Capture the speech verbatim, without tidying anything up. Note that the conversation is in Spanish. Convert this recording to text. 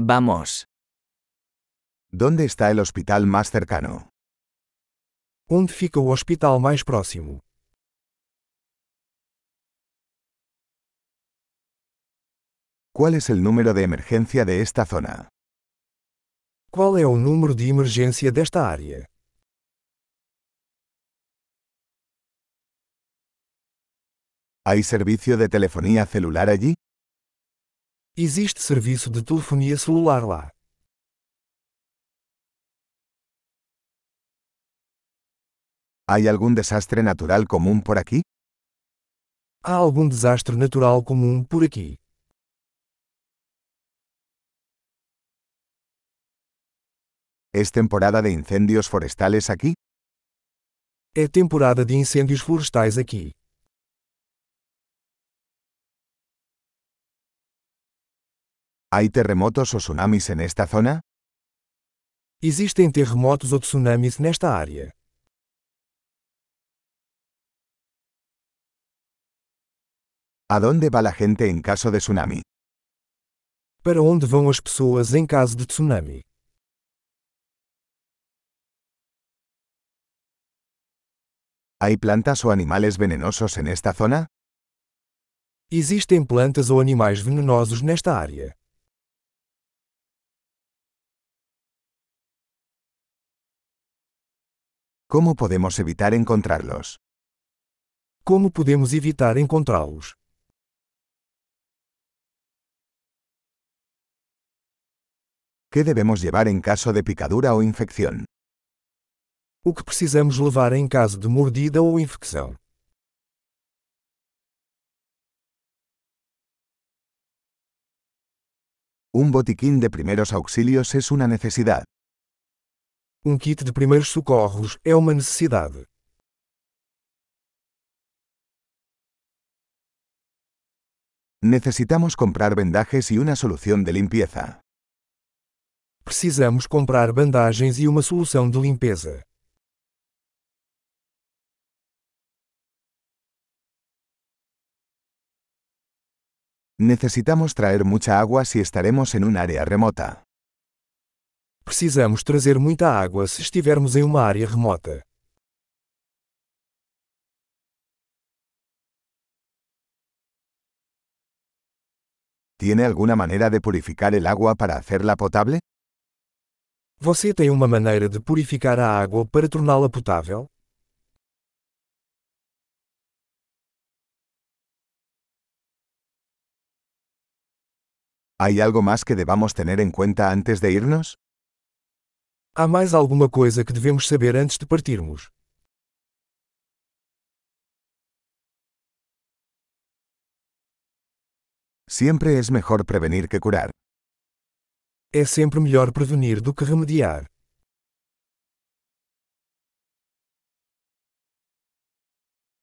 Vamos. ¿Dónde está el hospital más cercano? Onde fica o hospital mais próximo? ¿Cuál es el número de emergencia de esta zona? Qual é o número de emergência desta área? ¿Hay servicio de telefonía celular allí? Existe serviço de telefonia celular lá. ¿Hay algún desastre natural común por aquí? Há algum desastre natural comum por aqui? ¿Es temporada de incendios forestales aquí? É temporada de incêndios florestais aqui. ¿Hay terremotos o tsunamis en esta zona? Existem terremotos ou tsunamis nesta área. ¿A dónde va la gente en caso de tsunami? Para onde vão as pessoas em caso de tsunami? ¿Hay plantas o animales venenosos en esta zona? Existem plantas ou animais venenosos nesta área. ¿Cómo podemos evitar encontrarlos? Como podemos evitar encontrá-los? ¿Qué debemos llevar en caso de picadura o infección? O que precisamos levar em caso de mordida ou infecção? Un botiquín de primeros auxilios es una necesidad. Um kit de primeiros socorros é uma necessidade. Necesitamos comprar vendajes y una solución de limpieza. Precisamos comprar bandagens e uma solução de limpeza. Necesitamos traer mucha agua si estaremos en un área remota. Precisamos trazer muita água se estivermos em uma área remota. ¿Tiene alguna manera de purificar el agua para hacerla potable? Você tem uma maneira de purificar a água para torná-la potável? ¿Hay algo más que debamos tener en cuenta antes de irnos? Há mais alguma coisa que devemos saber antes de partirmos? Siempre es mejor prevenir que curar. É sempre melhor prevenir do que remediar.